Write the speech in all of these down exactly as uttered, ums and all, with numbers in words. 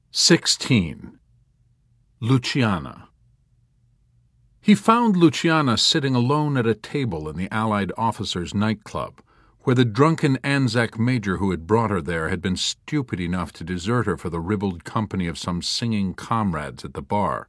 Sixteen. Luciana. He found Luciana sitting alone at a table in the Allied officers' nightclub, where the drunken Anzac major who had brought her there had been stupid enough to desert her for the ribald company of some singing comrades at the bar.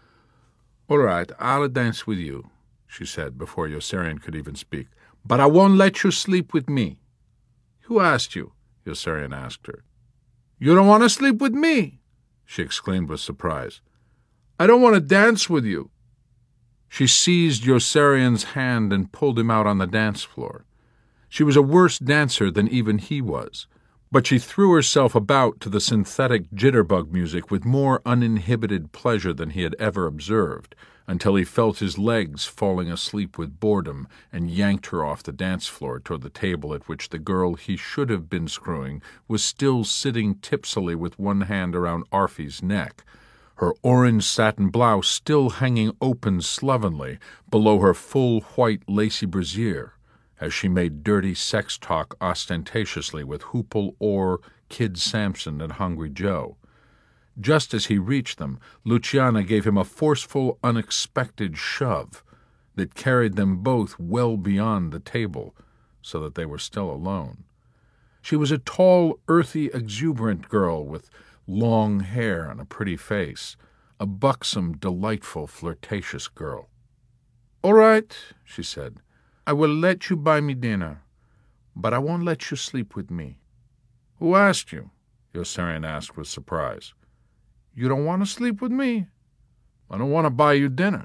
"All right, I'll dance with you," she said before Yossarian could even speak, "but I won't let you sleep with me." "Who asked you?" Yossarian asked her. "You don't want to sleep with me?" she exclaimed with surprise. "I don't want to dance with you." She seized Yossarian's hand and pulled him out on the dance floor. She was a worse dancer than even he was, but she threw herself about to the synthetic jitterbug music with more uninhibited pleasure than he had ever observed, until he felt his legs falling asleep with boredom and yanked her off the dance floor toward the table at which the girl he should have been screwing was still sitting tipsily with one hand around Arfie's neck, her orange satin blouse still hanging open slovenly below her full white lacy brassiere, as she made dirty sex talk ostentatiously with Hoople Orr, Kid Sampson, and Hungry Joe. Just as he reached them, Luciana gave him a forceful, unexpected shove that carried them both well beyond the table, so that they were still alone. She was a tall, earthy, exuberant girl with long hair and a pretty face, a buxom, delightful, flirtatious girl. "All right," she said, "I will let you buy me dinner, but I won't let you sleep with me." "Who asked you?" Yossarian asked with surprise. "You don't want to sleep with me? I don't want to buy you dinner."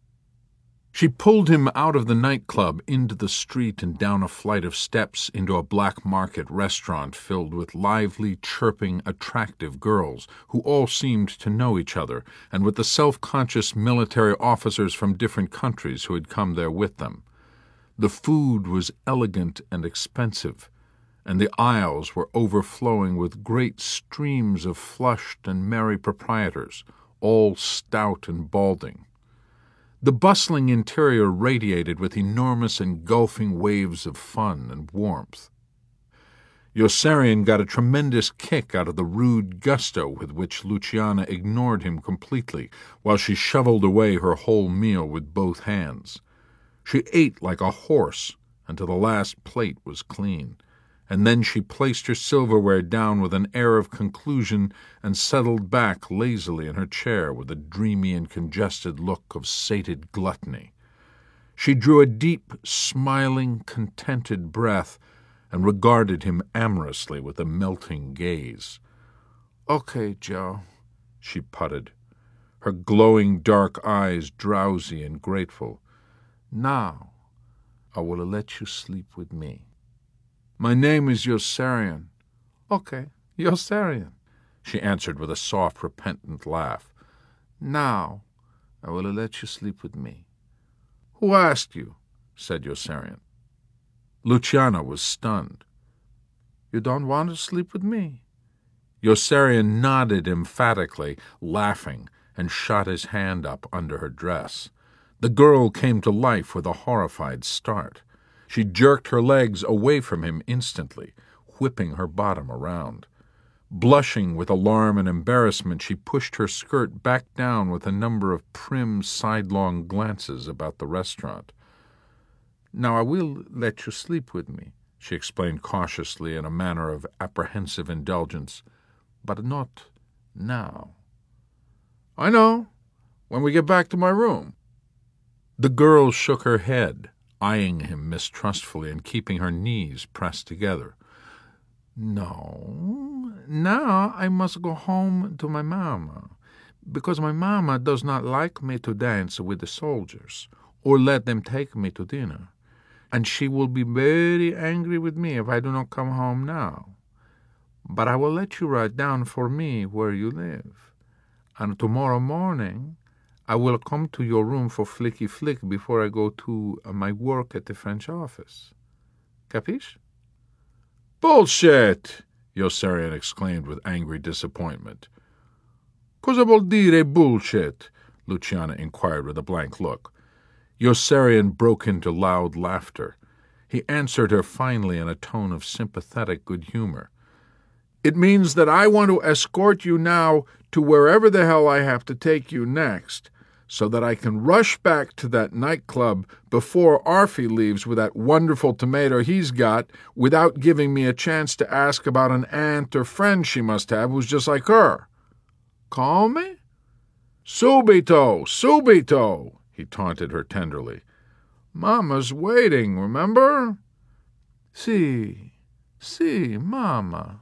She pulled him out of the nightclub into the street and down a flight of steps into a black market restaurant filled with lively, chirping, attractive girls who all seemed to know each other, and with the self-conscious military officers from different countries who had come there with them. The food was elegant and expensive, and the aisles were overflowing with great streams of flushed and merry proprietors, all stout and balding. The bustling interior radiated with enormous engulfing waves of fun and warmth. Yossarian got a tremendous kick out of the rude gusto with which Luciana ignored him completely while she shoveled away her whole meal with both hands. She ate like a horse until the last plate was clean, and then she placed her silverware down with an air of conclusion and settled back lazily in her chair with a dreamy and congested look of sated gluttony. She drew a deep, smiling, contented breath and regarded him amorously with a melting gaze. "Okay, Joe," she putted, her glowing dark eyes drowsy and grateful. "Now I will let you sleep with me." "My name is Yossarian." "Okay, Yossarian," she answered with a soft, repentant laugh. "Now I will let you sleep with me." "Who asked you?" said Yossarian. Luciana was stunned. "You don't want to sleep with me?" Yossarian nodded emphatically, laughing, and shot his hand up under her dress. The girl came to life with a horrified start. She jerked her legs away from him instantly, whipping her bottom around. Blushing with alarm and embarrassment, she pushed her skirt back down with a number of prim, sidelong glances about the restaurant. "Now I will let you sleep with me," she explained cautiously in a manner of apprehensive indulgence, "but not now." "I know, when we get back to my room." The girl shook her head, eyeing him mistrustfully and keeping her knees pressed together. "No, now I must go home to my mamma, because my mamma does not like me to dance with the soldiers, or let them take me to dinner, and she will be very angry with me if I do not come home now. But I will let you write down for me where you live, and tomorrow morning I will come to your room for flicky flick before I go to my work at the French office. Capiche?" "Bullshit!" Yossarian exclaimed with angry disappointment. "Cosa vuol dire bullshit?" Luciana inquired with a blank look. Yossarian broke into loud laughter. He answered her finally in a tone of sympathetic good humor. It means that I want to escort you now to wherever the hell I have to take you next, so that I can rush back to that nightclub before Arfie leaves with that wonderful tomato he's got, without giving me a chance to ask about an aunt or friend she must have who's just like her. Call me? Subito, subito, he taunted her tenderly. Mama's waiting, remember? Si, si, Mama.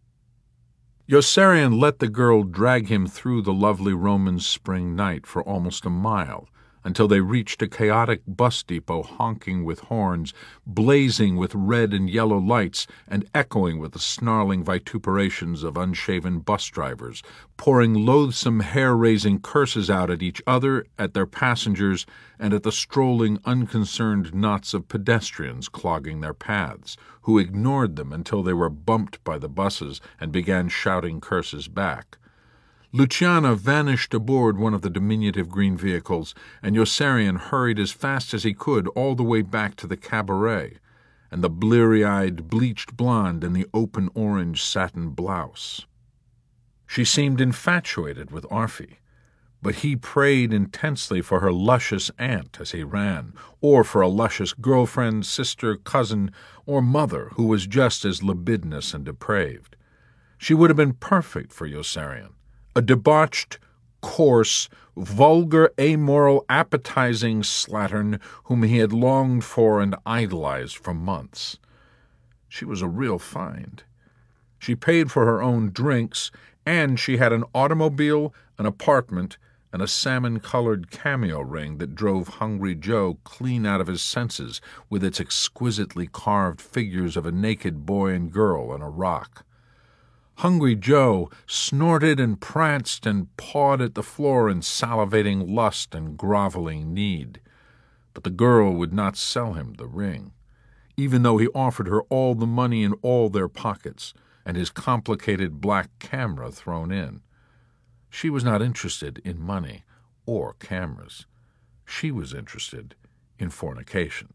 Yossarian let the girl drag him through the lovely Roman spring night for almost a mile, until they reached a chaotic bus depot honking with horns, blazing with red and yellow lights, and echoing with the snarling vituperations of unshaven bus drivers, pouring loathsome hair-raising curses out at each other, at their passengers, and at the strolling, unconcerned knots of pedestrians clogging their paths, who ignored them until they were bumped by the buses and began shouting curses back. Luciana vanished aboard one of the diminutive green vehicles, and Yossarian hurried as fast as he could all the way back to the cabaret, and the bleary-eyed, bleached blonde in the open orange satin blouse. She seemed infatuated with Arfie, but he prayed intensely for her luscious aunt as he ran, or for a luscious girlfriend, sister, cousin, or mother who was just as libidinous and depraved. She would have been perfect for Yossarian. A debauched, coarse, vulgar, amoral, appetizing slattern whom he had longed for and idolized for months. She was a real find. She paid for her own drinks, and she had an automobile, an apartment, and a salmon-colored cameo ring that drove Hungry Joe clean out of his senses with its exquisitely carved figures of a naked boy and girl on a rock. Hungry Joe snorted and pranced and pawed at the floor in salivating lust and groveling need. But the girl would not sell him the ring, even though he offered her all the money in all their pockets and his complicated black camera thrown in. She was not interested in money or cameras. She was interested in fornication.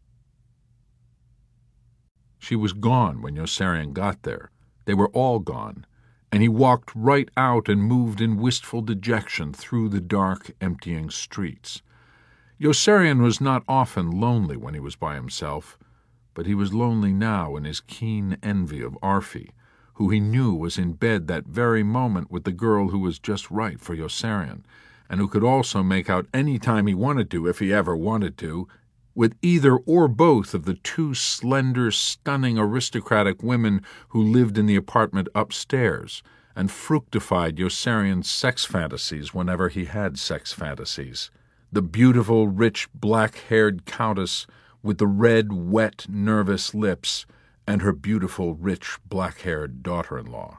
She was gone when Yossarian got there. They were all gone, and he walked right out and moved in wistful dejection through the dark, emptying streets. Yossarian was not often lonely when he was by himself, but he was lonely now in his keen envy of Arfie, who he knew was in bed that very moment with the girl who was just right for Yossarian, and who could also make out any time he wanted to, if he ever wanted to, with either or both of the two slender, stunning, aristocratic women who lived in the apartment upstairs and fructified Yossarian's sex fantasies whenever he had sex fantasies. The beautiful, rich, black-haired countess with the red, wet, nervous lips, and her beautiful, rich, black-haired daughter-in-law.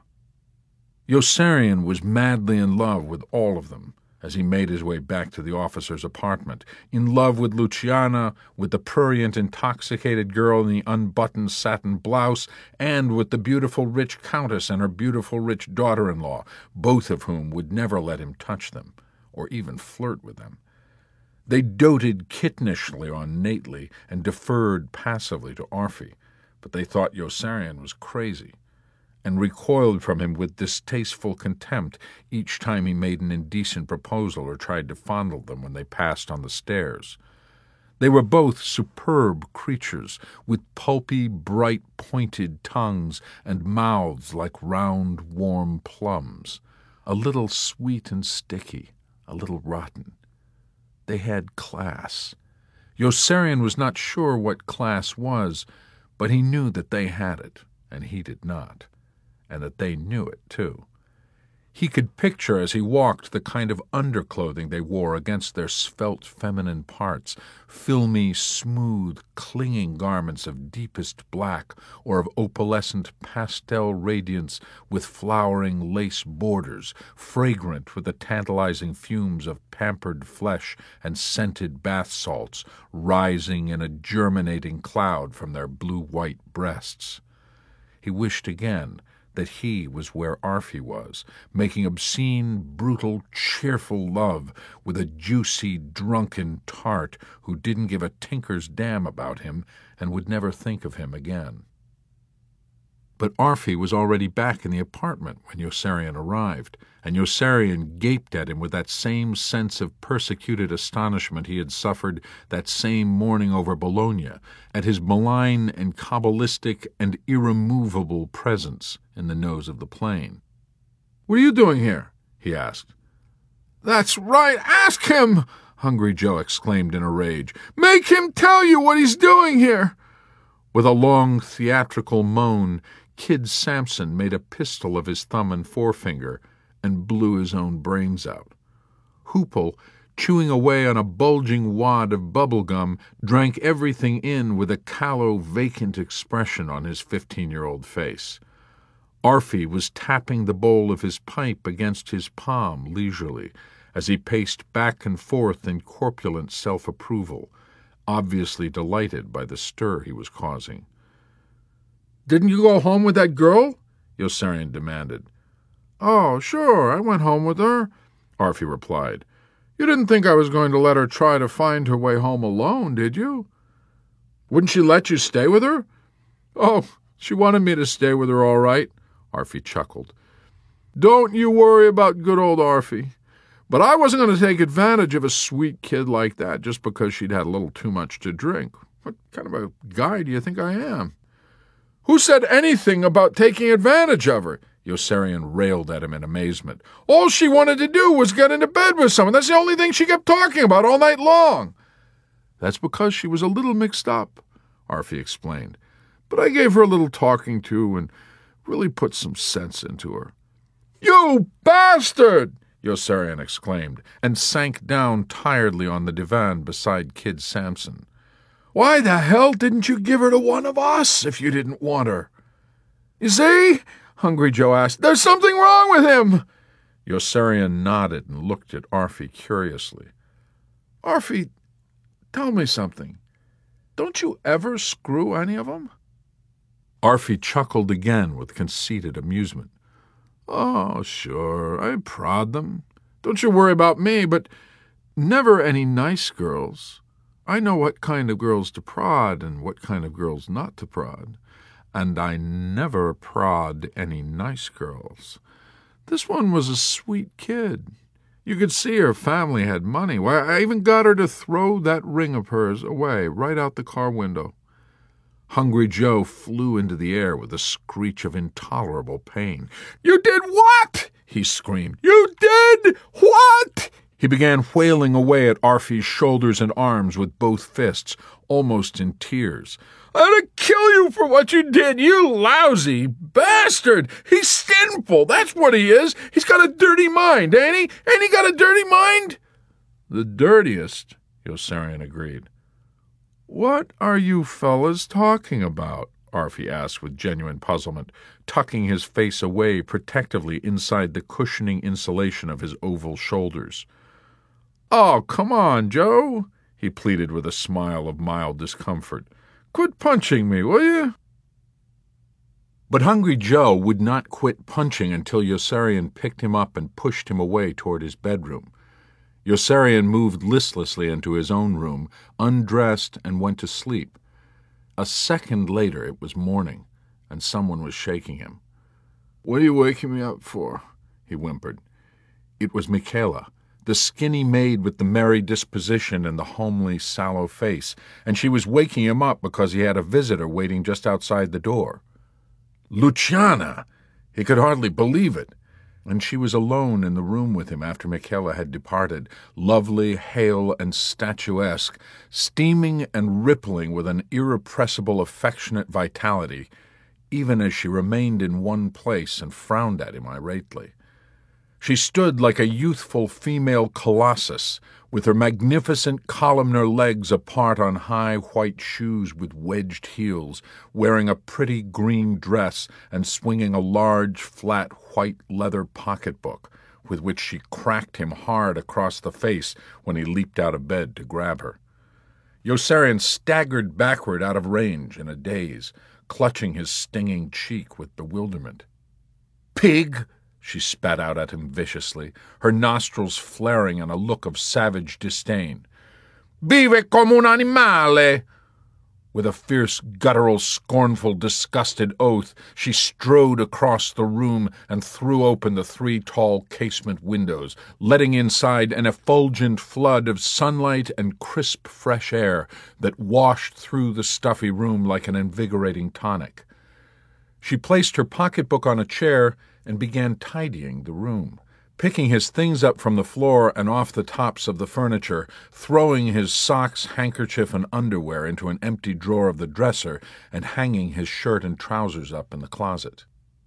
Yossarian was madly in love with all of them, as he made his way back to the officer's apartment, in love with Luciana, with the prurient, intoxicated girl in the unbuttoned satin blouse, and with the beautiful rich countess and her beautiful rich daughter-in-law, both of whom would never let him touch them, or even flirt with them. They doted kittenishly on Nately and deferred passively to Arfie, but they thought Yossarian was crazy, and recoiled from him with distasteful contempt each time he made an indecent proposal or tried to fondle them when they passed on the stairs. They were both superb creatures, with pulpy, bright, pointed tongues and mouths like round, warm plums, a little sweet and sticky, a little rotten. They had class. Yossarian was not sure what class was, but he knew that they had it, and he did not, and that they knew it, too. He could picture as he walked the kind of underclothing they wore against their svelte feminine parts, filmy, smooth, clinging garments of deepest black or of opalescent pastel radiance with flowering lace borders, fragrant with the tantalizing fumes of pampered flesh and scented bath salts rising in a germinating cloud from their blue-white breasts. He wished again that he was where Arfie was, making obscene, brutal, cheerful love with a juicy, drunken tart who didn't give a tinker's damn about him and would never think of him again. But Arfi was already back in the apartment when Yossarian arrived, and Yossarian gaped at him with that same sense of persecuted astonishment he had suffered that same morning over Bologna, at his malign and Kabbalistic and irremovable presence in the nose of the plane. "What are you doing here?" he asked. "That's right, ask him!" Hungry Joe exclaimed in a rage. "Make him tell you what he's doing here!" With a long theatrical moan, Kid Sampson made a pistol of his thumb and forefinger and blew his own brains out. Hoople, chewing away on a bulging wad of bubble gum, drank everything in with a callow, vacant expression on his fifteen-year-old face. Arfi was tapping the bowl of his pipe against his palm leisurely as he paced back and forth in corpulent self-approval, obviously delighted by the stir he was causing. "Didn't you go home with that girl?" Yossarian demanded. "Oh, sure, I went home with her," Arfi replied. "You didn't think I was going to let her try to find her way home alone, did you?" "Wouldn't she let you stay with her?" "Oh, she wanted me to stay with her all right," Arfi chuckled. "Don't you worry about good old Arfi. But I wasn't going to take advantage of a sweet kid like that just because she'd had a little too much to drink. What kind of a guy do you think I am?" "Who said anything about taking advantage of her?" Yossarian railed at him in amazement. "All she wanted to do was get into bed with someone. That's the only thing she kept talking about all night long." "That's because she was a little mixed up," Arfi explained. "But I gave her a little talking to and really put some sense into her." "You bastard!" Yossarian exclaimed, and sank down tiredly on the divan beside Kid Sampson. "Why the hell didn't you give her to one of us if you didn't want her?" "You see?" Hungry Joe asked. "There's something wrong with him." Yossarian nodded and looked at Arfi curiously. "Arfi, tell me something. Don't you ever screw any of them?" Arfi chuckled again with conceited amusement. "Oh, sure, I prod them. Don't you worry about me, but never any nice girls. I know what kind of girls to prod and what kind of girls not to prod, and I never prod any nice girls. This one was a sweet kid. You could see her family had money. Why, I even got her to throw that ring of hers away right out the car window." Hungry Joe flew into the air with a screech of intolerable pain. "You did what?" he screamed. "You did what?" He began wailing away at Arfi's shoulders and arms with both fists, almost in tears. "I'm gonna kill you for what you did, you lousy bastard! He's sinful, that's what he is! He's got a dirty mind, ain't he? Ain't he got a dirty mind?" "The dirtiest," Yossarian agreed. "What are you fellas talking about?" Arfi asked with genuine puzzlement, tucking his face away protectively inside the cushioning insulation of his oval shoulders. "Oh, come on, Joe," he pleaded with a smile of mild discomfort. "Quit punching me, will you?" But Hungry Joe would not quit punching until Yossarian picked him up and pushed him away toward his bedroom. Yossarian moved listlessly into his own room, undressed, and went to sleep. A second later it was morning, and someone was shaking him. "What are you waking me up for?" he whimpered. It was Michaela, the skinny maid with the merry disposition and the homely, sallow face, and she was waking him up because he had a visitor waiting just outside the door. Luciana! He could hardly believe it. And she was alone in the room with him after Michaela had departed, lovely, hale, and statuesque, steaming and rippling with an irrepressible, affectionate vitality, even as she remained in one place and frowned at him irately. She stood like a youthful female colossus, with her magnificent columnar legs apart on high white shoes with wedged heels, wearing a pretty green dress and swinging a large, flat, white leather pocketbook, with which she cracked him hard across the face when he leaped out of bed to grab her. Yossarian staggered backward out of range in a daze, clutching his stinging cheek with bewilderment. "Pig!" she spat out at him viciously, her nostrils flaring in a look of savage disdain. "Vive come un animale!" With a fierce, guttural, scornful, disgusted oath, she strode across the room and threw open the three tall casement windows, letting inside an effulgent flood of sunlight and crisp, fresh air that washed through the stuffy room like an invigorating tonic. She placed her pocketbook on a chair and began tidying the room, picking his things up from the floor and off the tops of the furniture, throwing his socks, handkerchief, and underwear into an empty drawer of the dresser, and hanging his shirt and trousers up in the closet.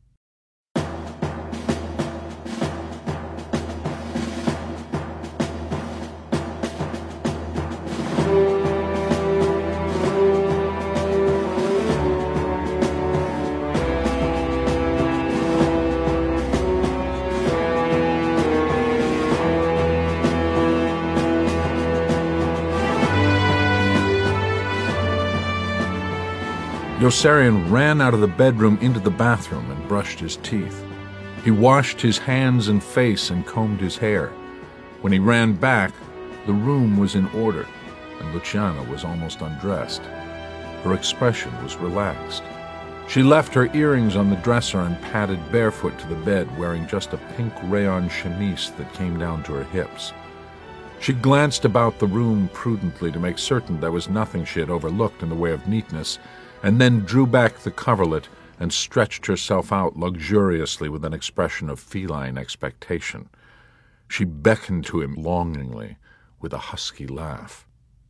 Yossarian ran out of the bedroom into the bathroom and brushed his teeth. He washed his hands and face and combed his hair. When he ran back, the room was in order, and Luciana was almost undressed. Her expression was relaxed. She left her earrings on the dresser and padded barefoot to the bed, wearing just a pink rayon chemise that came down to her hips. She glanced about the room prudently to make certain there was nothing she had overlooked in the way of neatness, and then drew back the coverlet and stretched herself out luxuriously with an expression of feline expectation. She beckoned to him longingly with a husky laugh.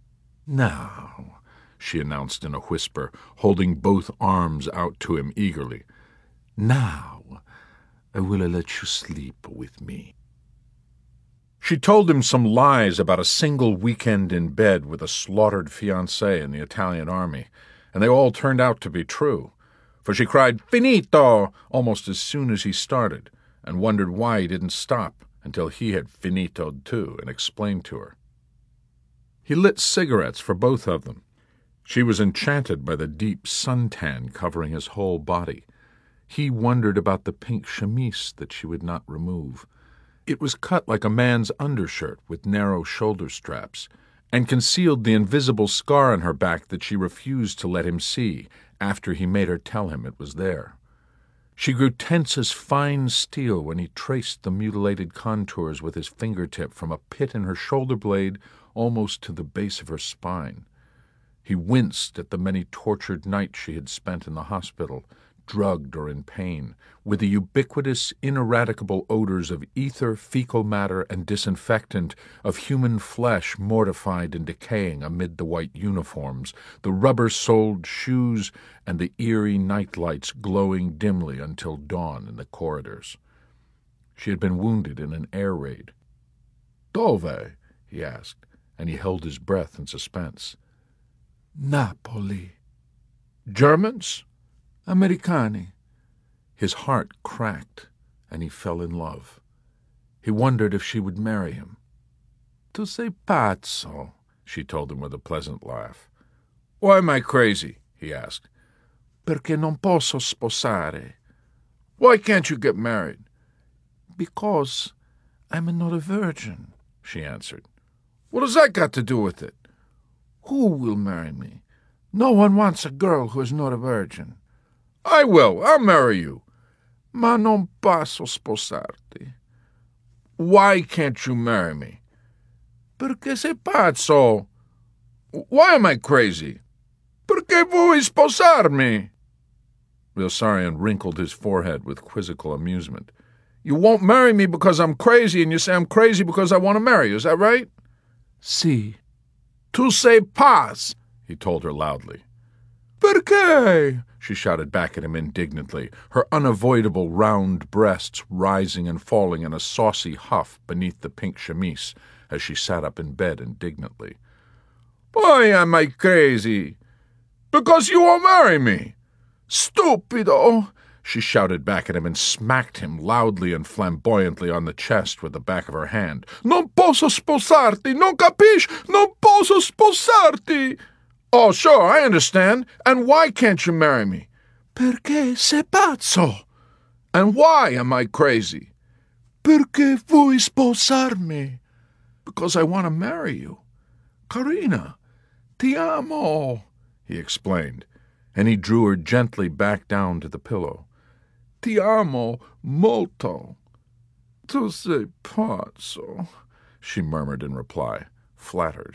"Now," she announced in a whisper, holding both arms out to him eagerly, "now I will let you sleep with me." She told him some lies about a single weekend in bed with a slaughtered fiancé in the Italian army, and they all turned out to be true, for she cried "Finito!" almost as soon as he started, and wondered why he didn't stop until he had finitoed too and explained to her. He lit cigarettes for both of them. She was enchanted by the deep suntan covering his whole body. He wondered about the pink chemise that she would not remove. It was cut like a man's undershirt with narrow shoulder straps, and concealed the invisible scar on her back that she refused to let him see after he made her tell him it was there. She grew tense as fine steel when he traced the mutilated contours with his fingertip from a pit in her shoulder blade almost to the base of her spine. He winced at the many tortured nights she had spent in the hospital, drugged or in pain, with the ubiquitous, ineradicable odors of ether, fecal matter, and disinfectant, of human flesh mortified and decaying amid the white uniforms, the rubber-soled shoes, and the eerie night lights glowing dimly until dawn in the corridors. She had been wounded in an air raid. "Dove?" he asked, and he held his breath in suspense. "Napoli." "Germans?" "Americani." His heart cracked, and he fell in love. He wondered if she would marry him. "Tu sei pazzo," she told him with a pleasant laugh. "Why am I crazy?" he asked. "Perché non posso sposare." "Why can't you get married?" "Because I'm not a virgin," she answered. "What has that got to do with it?" "Who will marry me? No one wants a girl who is not a virgin." "I will. I'll marry you." "Ma non posso sposarti." "Why can't you marry me?" "Perché sei pazzo." "Why am I crazy?" "Perché vuoi sposarmi?" Yossarian wrinkled his forehead with quizzical amusement. "You won't marry me because I'm crazy, and you say I'm crazy because I want to marry you. Is that right?" "Si." "Tu sei paz," he told her loudly. "Perché?" she shouted back at him indignantly, her unavoidable round breasts rising and falling in a saucy huff beneath the pink chemise as she sat up in bed indignantly. "Why am I crazy?" "Because you won't marry me." "Stupido!" she shouted back at him and smacked him loudly and flamboyantly on the chest with the back of her hand. "Non posso sposarti, non capisci? Non posso sposarti!" "Oh, sure, I understand. And why can't you marry me?" "Perché sei pazzo." "And why am I crazy?" "Perché vuoi sposarmi." "Because I want to marry you." "Carina, ti amo." he explained, and he drew her gently back down to the pillow. Ti amo molto. Tu sei pazzo, she murmured in reply, flattered.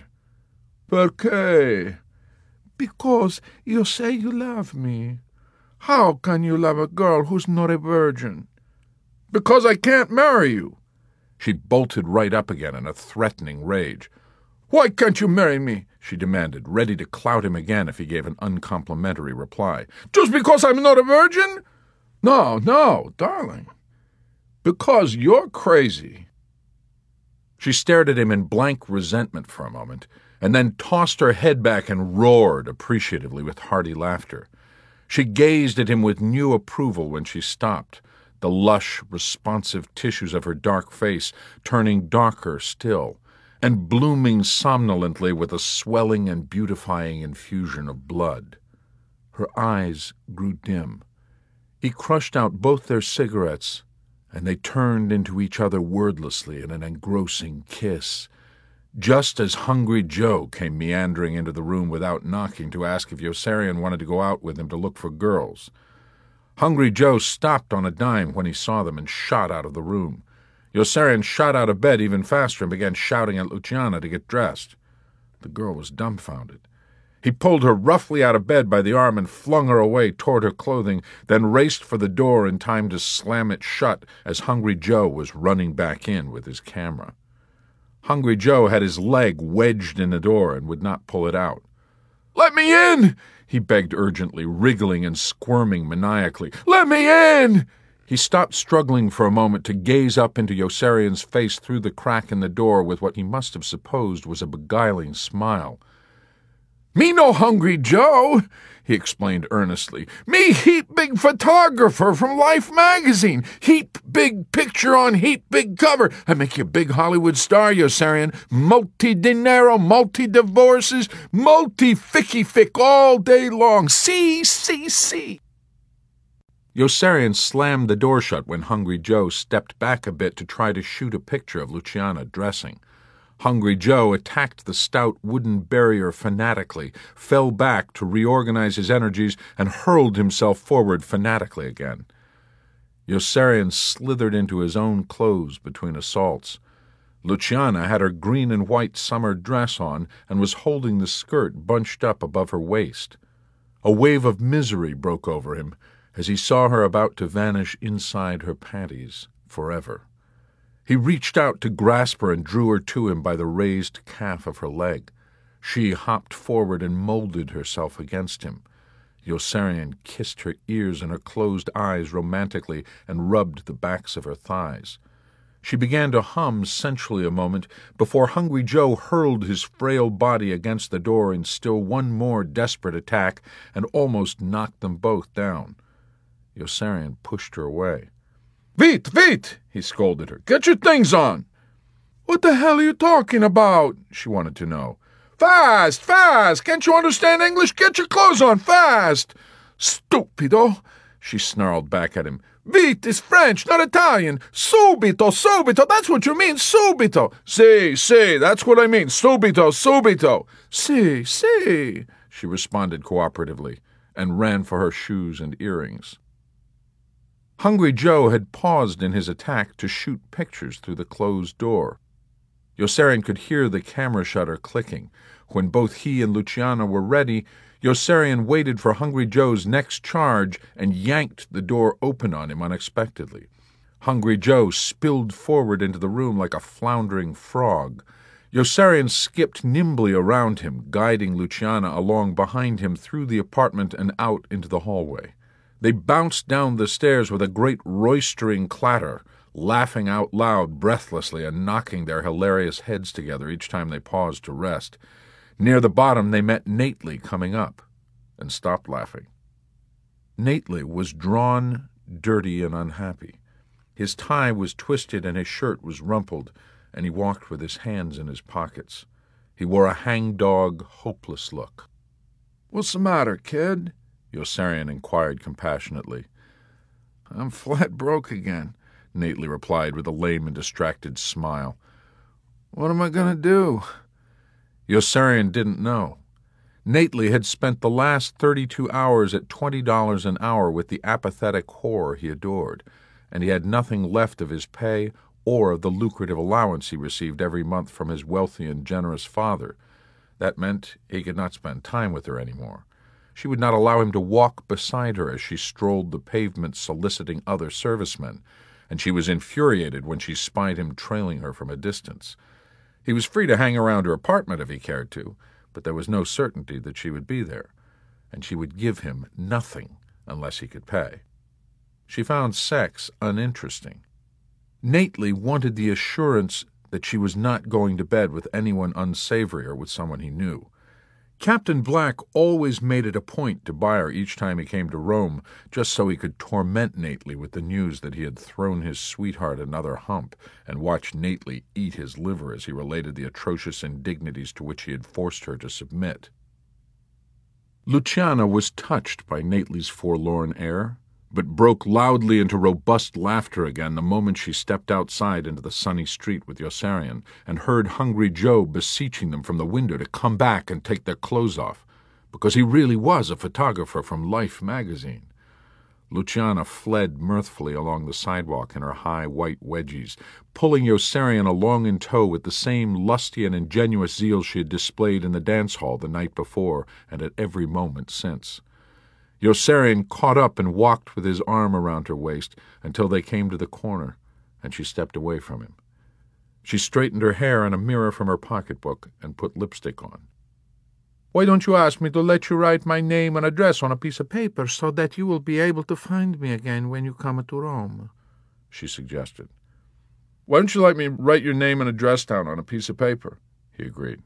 Perché? Because you say you love me. How can you love a girl who's not a virgin? Because I can't marry you. She bolted right up again in a threatening rage. Why can't you marry me? She demanded, ready to clout him again if he gave an uncomplimentary reply. Just because I'm not a virgin? No, no, darling. Because you're crazy. She stared at him in blank resentment for a moment, and then tossed her head back and roared appreciatively with hearty laughter. She gazed at him with new approval when she stopped, the lush, responsive tissues of her dark face turning darker still, and blooming somnolently with a swelling and beautifying infusion of blood. Her eyes grew dim. He crushed out both their cigarettes, and they turned into each other wordlessly in an engrossing kiss, just as Hungry Joe came meandering into the room without knocking to ask if Yossarian wanted to go out with him to look for girls. Hungry Joe stopped on a dime when he saw them and shot out of the room. Yossarian shot out of bed even faster and began shouting at Luciana to get dressed. The girl was dumbfounded. He pulled her roughly out of bed by the arm and flung her away toward her clothing, then raced for the door in time to slam it shut as Hungry Joe was running back in with his camera. Hungry Joe had his leg wedged in the door and would not pull it out. "Let me in!" he begged urgently, wriggling and squirming maniacally. "Let me in!" He stopped struggling for a moment to gaze up into Yossarian's face through the crack in the door with what he must have supposed was a beguiling smile. "Me no Hungry Joe," he explained earnestly. "Me heap big photographer from Life magazine. Heap big picture on heap big cover. I make you a big Hollywood star, Yossarian. Multi-dinero, multi-divorces, multi-ficky-fick all day long. See, see, see." Yossarian slammed the door shut when Hungry Joe stepped back a bit to try to shoot a picture of Luciana dressing. Hungry Joe attacked the stout wooden barrier fanatically, fell back to reorganize his energies, and hurled himself forward fanatically again. Yossarian slithered into his own clothes between assaults. Luciana had her green and white summer dress on and was holding the skirt bunched up above her waist. A wave of misery broke over him as he saw her about to vanish inside her panties forever. He reached out to grasp her and drew her to him by the raised calf of her leg. She hopped forward and molded herself against him. Yossarian kissed her ears and her closed eyes romantically and rubbed the backs of her thighs. She began to hum sensually a moment before Hungry Joe hurled his frail body against the door in still one more desperate attack and almost knocked them both down. Yossarian pushed her away. "Vite, vite!" he scolded her. "Get your things on!" "What the hell are you talking about?" she wanted to know. "Fast, fast! Can't you understand English? Get your clothes on, fast!" "Stupido!" she snarled back at him. "Vite is French, not Italian. Subito, subito, that's what you mean, subito." "Si, si, that's what I mean, subito, subito." "Si, si," she responded cooperatively, and ran for her shoes and earrings. Hungry Joe had paused in his attack to shoot pictures through the closed door. Yossarian could hear the camera shutter clicking. When both he and Luciana were ready, Yossarian waited for Hungry Joe's next charge and yanked the door open on him unexpectedly. Hungry Joe spilled forward into the room like a floundering frog. Yossarian skipped nimbly around him, guiding Luciana along behind him through the apartment and out into the hallway. They bounced down the stairs with a great roistering clatter, laughing out loud breathlessly and knocking their hilarious heads together each time they paused to rest. Near the bottom they met Nately coming up, and stopped laughing. Nately was drawn, dirty, and unhappy. His tie was twisted and his shirt was rumpled, and he walked with his hands in his pockets. He wore a hangdog, hopeless look. "What's the matter, kid?" Yossarian inquired compassionately. "I'm flat broke again," Nately replied with a lame and distracted smile. "What am I going to do?" Yossarian didn't know. Nately had spent the last thirty-two hours at twenty dollars an hour with the apathetic whore he adored, and he had nothing left of his pay or of the lucrative allowance he received every month from his wealthy and generous father. That meant he could not spend time with her any more. She would not allow him to walk beside her as she strolled the pavement soliciting other servicemen, and she was infuriated when she spied him trailing her from a distance. He was free to hang around her apartment if he cared to, but there was no certainty that she would be there, and she would give him nothing unless he could pay. She found sex uninteresting. Nately wanted the assurance that she was not going to bed with anyone unsavory or with someone he knew. Captain Black always made it a point to buy her each time he came to Rome, just so he could torment Nately with the news that he had thrown his sweetheart another hump, and watch Nately eat his liver as he related the atrocious indignities to which he had forced her to submit. Luciana was touched by Nately's forlorn air, but broke loudly into robust laughter again the moment she stepped outside into the sunny street with Yossarian, and heard Hungry Joe beseeching them from the window to come back and take their clothes off, because he really was a photographer from Life magazine. Luciana fled mirthfully along the sidewalk in her high white wedgies, pulling Yossarian along in tow with the same lusty and ingenuous zeal she had displayed in the dance hall the night before and at every moment since. Yossarian caught up and walked with his arm around her waist until they came to the corner, and she stepped away from him. She straightened her hair in a mirror from her pocketbook and put lipstick on. "Why don't you ask me to let you write my name and address on a piece of paper so that you will be able to find me again when you come to Rome?" she suggested. "Why don't you let me write your name and address down on a piece of paper?" he agreed.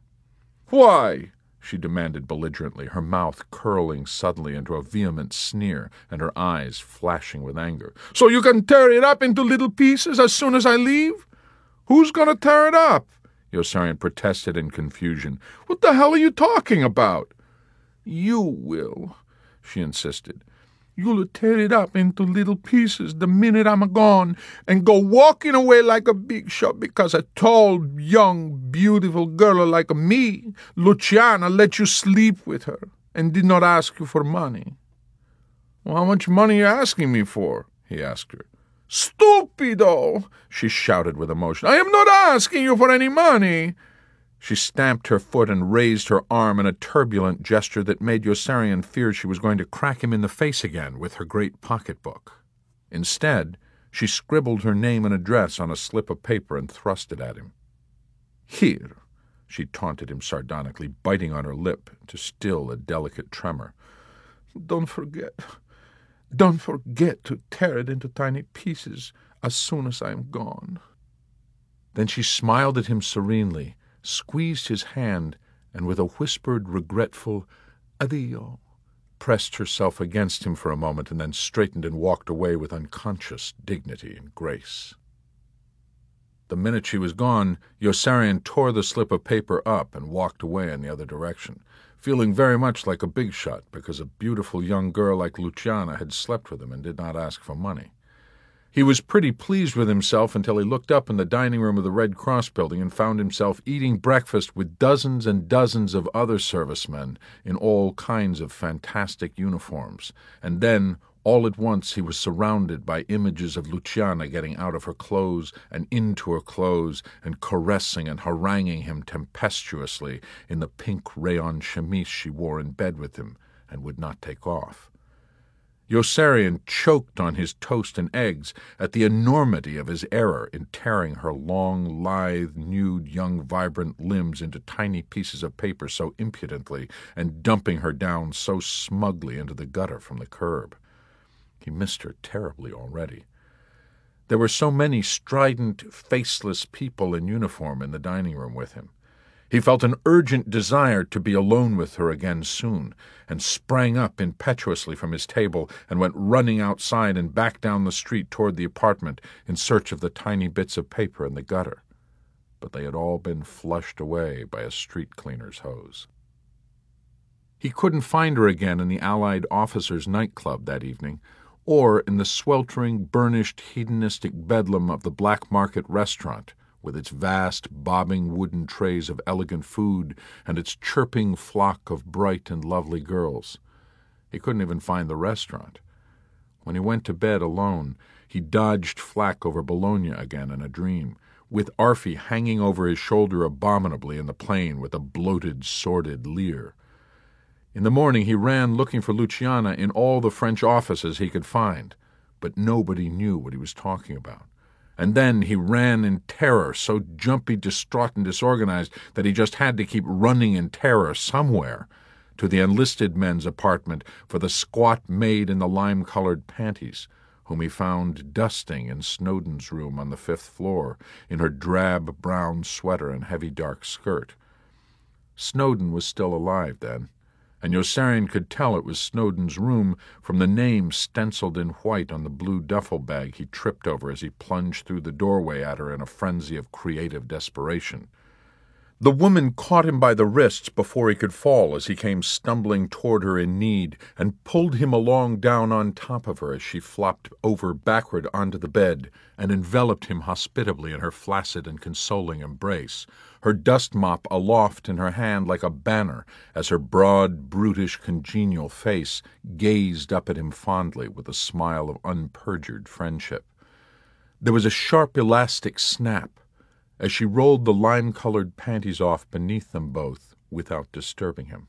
"Why?" she demanded belligerently, her mouth curling suddenly into a vehement sneer and her eyes flashing with anger. "So you can tear it up into little pieces as soon as I leave? Who's going to tear it up?" Yossarian protested in confusion. "What the hell are you talking about?" "You will," she insisted. "You'll tear it up into little pieces the minute I'm gone and go walking away like a big shot because a tall, young, beautiful girl like me, Luciana, let you sleep with her and did not ask you for money." "Well, how much money are you asking me for?" he asked her. "Stupido!" she shouted with emotion. "I am not asking you for any money." She stamped her foot and raised her arm in a turbulent gesture that made Yossarian fear she was going to crack him in the face again with her great pocketbook. Instead, she scribbled her name and address on a slip of paper and thrust it at him. "Here," she taunted him sardonically, biting on her lip to still a delicate tremor. "Don't forget, don't forget to tear it into tiny pieces as soon as I am gone." Then she smiled at him serenely, squeezed his hand, and with a whispered, regretful "Addio," pressed herself against him for a moment and then straightened and walked away with unconscious dignity and grace. The minute she was gone, Yossarian tore the slip of paper up and walked away in the other direction, feeling very much like a big shot because a beautiful young girl like Luciana had slept with him and did not ask for money. He was pretty pleased with himself until he looked up in the dining room of the Red Cross building and found himself eating breakfast with dozens and dozens of other servicemen in all kinds of fantastic uniforms, and then, all at once, he was surrounded by images of Luciana getting out of her clothes and into her clothes and caressing and haranguing him tempestuously in the pink rayon chemise she wore in bed with him and would not take off. Yossarian choked on his toast and eggs at the enormity of his error in tearing her long, lithe, nude, young, vibrant limbs into tiny pieces of paper so impudently and dumping her down so smugly into the gutter from the curb. He missed her terribly already. There were so many strident, faceless people in uniform in the dining room with him. He felt an urgent desire to be alone with her again soon, and sprang up impetuously from his table and went running outside and back down the street toward the apartment in search of the tiny bits of paper in the gutter. But they had all been flushed away by a street cleaner's hose. He couldn't find her again in the Allied officers' nightclub that evening, or in the sweltering, burnished, hedonistic bedlam of the Black Market restaurant, with its vast, bobbing wooden trays of elegant food and its chirping flock of bright and lovely girls. He couldn't even find the restaurant. When he went to bed alone, he dodged Flack over Bologna again in a dream, with Arfie hanging over his shoulder abominably in the plane with a bloated, sordid leer. In the morning he ran looking for Luciana in all the French offices he could find, but nobody knew what he was talking about. And then he ran in terror, so jumpy, distraught, and disorganized that he just had to keep running in terror somewhere, to the enlisted men's apartment for the squat maid in the lime-colored panties, whom he found dusting in Snowdon's room on the fifth floor, in her drab brown sweater and heavy dark skirt. Snowdon was still alive then, and Yossarian could tell it was Snowdon's room from the name stenciled in white on the blue duffel bag he tripped over as he plunged through the doorway at her in a frenzy of creative desperation. The woman caught him by the wrists before he could fall as he came stumbling toward her in need, and pulled him along down on top of her as she flopped over backward onto the bed and enveloped him hospitably in her flaccid and consoling embrace, her dust mop aloft in her hand like a banner as her broad, brutish, congenial face gazed up at him fondly with a smile of unperjured friendship. There was a sharp elastic snap as she rolled the lime-colored panties off beneath them both without disturbing him.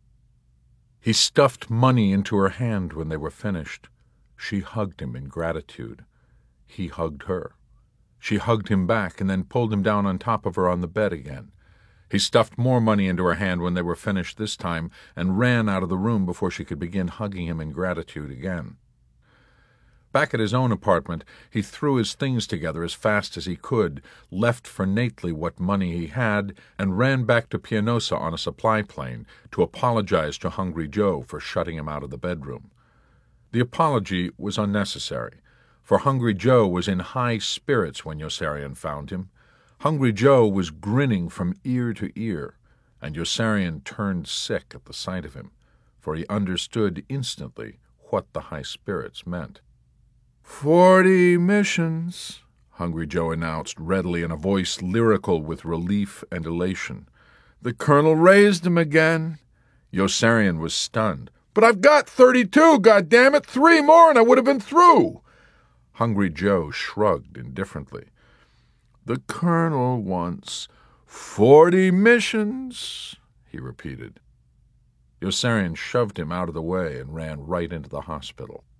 He stuffed money into her hand when they were finished. She hugged him in gratitude. He hugged her. She hugged him back and then pulled him down on top of her on the bed again. He stuffed more money into her hand when they were finished this time and ran out of the room before she could begin hugging him in gratitude again. Back at his own apartment, he threw his things together as fast as he could, left for Nately what money he had, and ran back to Pianosa on a supply plane to apologize to Hungry Joe for shutting him out of the bedroom. The apology was unnecessary, for Hungry Joe was in high spirits when Yossarian found him. Hungry Joe was grinning from ear to ear, and Yossarian turned sick at the sight of him, for he understood instantly what the high spirits meant. "Forty missions," Hungry Joe announced readily in a voice lyrical with relief and elation. "The colonel raised him again." Yossarian was stunned. "But I've got thirty-two, goddammit! Three more and I would have been through!" Hungry Joe shrugged indifferently. "The colonel wants forty missions," he repeated. Yossarian shoved him out of the way and ran right into the hospital.